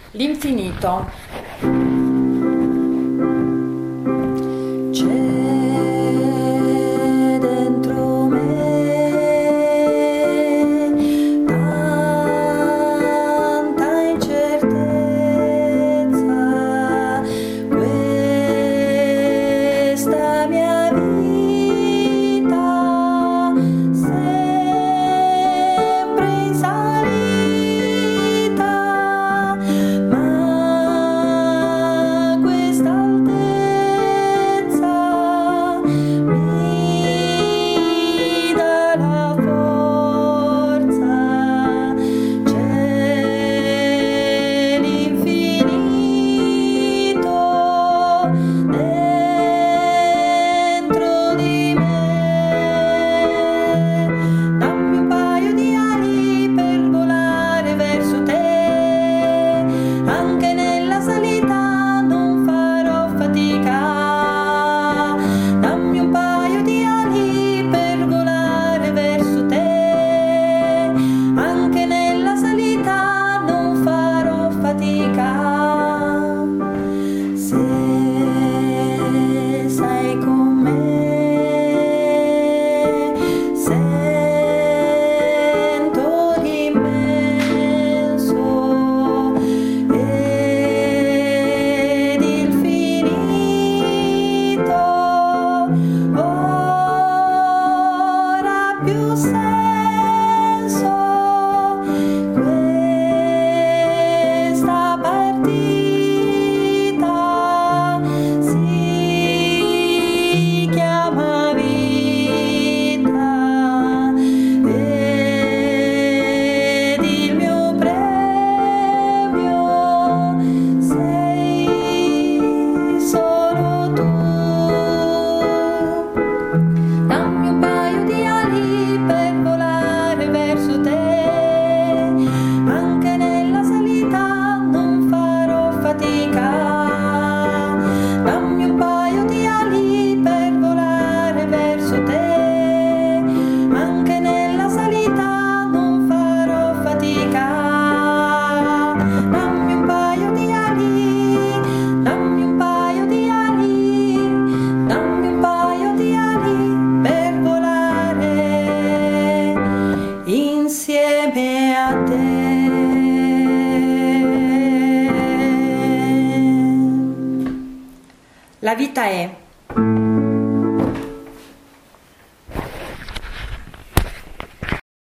L'infinito. C'è dentro me tanta incertezza, questa mia vita sempre in salita, ma questa altezza mi dà la forza. C'è l'infinito dentro di me. Dammi un paio di ali per volare verso te, anche nella salita non farò fatica. Dammi un paio di ali per volare verso te, anche nella salita non farò fatica. Se sei con me, sento l'immenso ed il finito, ora più senso questa partita si chiama vita, ed il mio premio sei solo tu. Dammi un paio di ali per volare verso te, anche nella salita non farò fatica. Dammi un paio di ali per volare verso te, anche nella salita non farò fatica. Dammi un paio di ali, dammi un paio di ali, dammi un paio di ali per volare insieme a te. La vita è